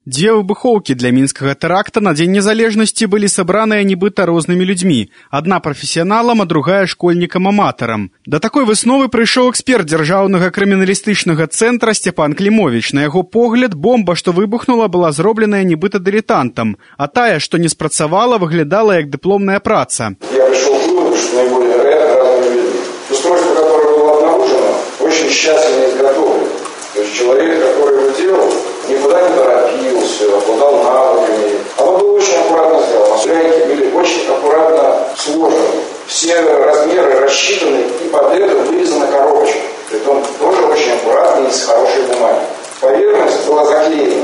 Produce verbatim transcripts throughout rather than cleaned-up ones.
Дзве выбухоўкі для мінскага тэракта на Дзень незалежнасці былі сабраныя нібыта рознымі людзьмі. Адна прафесіяналам, а другая школьнікам-аматарам. Да такой высновы прыйшоў эксперт дзяржаўнага крыміналістычнага цэнтра Сцяпан Клімовіч. На яго погляд, бомба, што выбухнула, была зробленая нібыта дылетантам, а тая, што не спрацавала, выглядала як дыпломная праца. Я пришел к выводу, что наиболее вероятно разными людьми. Устройство, которое было обнаружено, очень тщательно изготовлено. То есть человек, который его делал, никуда не торопился, обладал навыками. Оно было очень аккуратно сделано. Гайки были очень аккуратно сложены. Все размеры рассчитаны и под это вырезана коробочка. Притом тоже очень аккуратно и с хорошей бумаги. Поверхность была заклеена.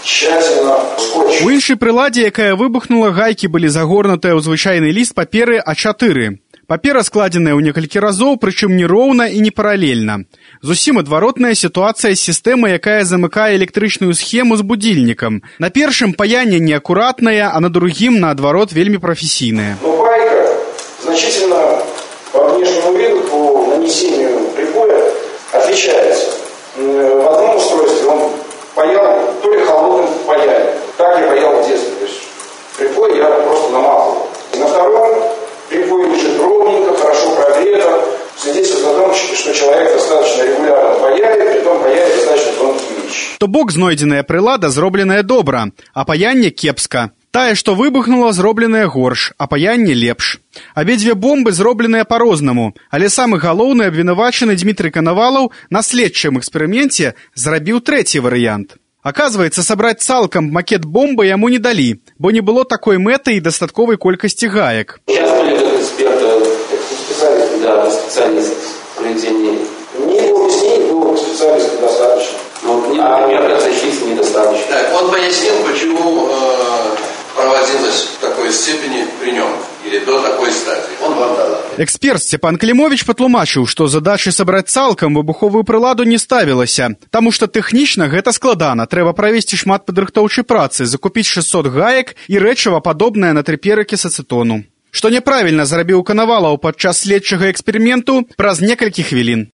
У іншай прыладзе, якая выбухнула, гайкі былі загорнутыя ў звычайны ліст паперы а чатыры. Папера складзеная ў некалькі разоў, прычым не роўна і не паралельна. Зусім адваротная сітуацыя з сістэмай, якая замыкае электрычную схему з будильнікам. На першым паянне неакуратнае, а на другім, наадварот, вельмі прафесійнае. Но гайка значительно по внешнему виду, по нанесению прибоя отличается. В одном устройстве он паял то ли холодным паянием. Так я паял в детстве. То есть припой я просто намазывал. И на втором припой лежит ровненько, хорошо прогрето. Свидетельствует о том, что человек достаточно регулярно паяет, притом паяет достаточно тонкие вещи. То бок знойдзеная прылада зробленая добра, а паянне кепска. Тая, што выбухнула, зробленая горш, а паянне лепш. Абедзве бомбы зробленыя па-рознаму, але самы галоўны абвінавачаны Дмітрый Канавалаў на следчым эксперыменце зрабіў трэці варыянт. Аказваецца, сабраць цалкам макет бомбы яму не далі, бо не было такой мэты і дастатковай колькасці гаек. Сейчас были как эксперты, специалисты, да, специалисты в проведении. Мне его объяснений было специалистов достаточно. Ну, например, как защититься недостаточно. Так, он пояснил, почему э, проводилось в такой степени при нем, или до такой стадии. Он вам дал. Эксперт Сцяпан Клімовіч патлумачыў, што задачы сабраць цалкам выбуховую прыладу не ставілася, таму што тэхнічна гэта складана. Трэба правесці шмат падрыхтоўчай працы, закупіць шэсцьсот гаек і рэчыва падобнае на трыперыкі з ацэтону. Што няправільна зрабіў Канавалаў падчас следчага эксперыменту праз некалькі хвілін.